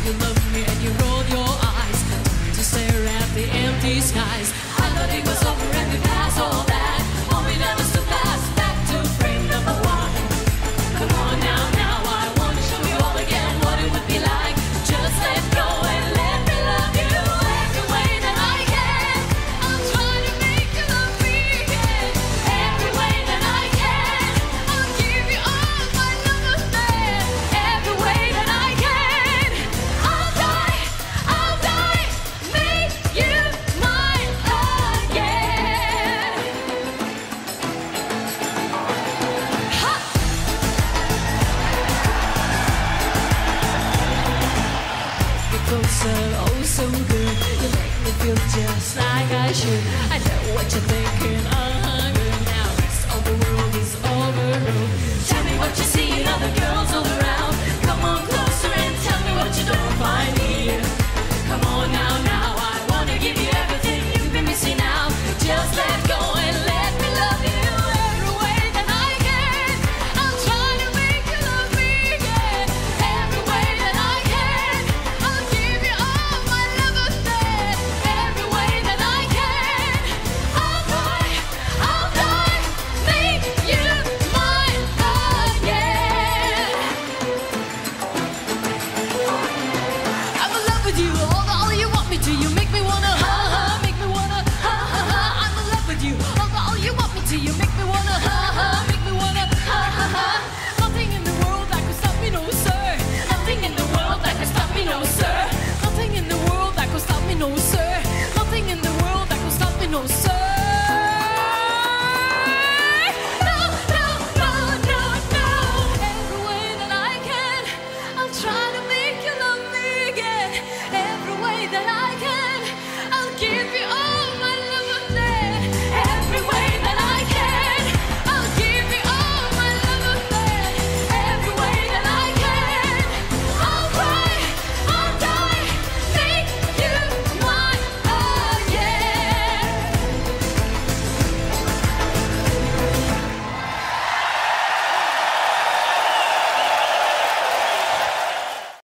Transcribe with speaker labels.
Speaker 1: you love me and you roll your eyes to stare at the empty skies. I thought it was over and we passed all that. Oh, we never stood fast back to frame number one. Come on now, I wanna show you all again what it would be like. Just let go and let me love you every way that I can. I'll try to make you love me again. Every way that I can. I'll give you all my love affair. Every way that I can. I'll die, make you mine again. Ha! You're closer, oh so good. You make me feel just like I should. I know what you're thinking.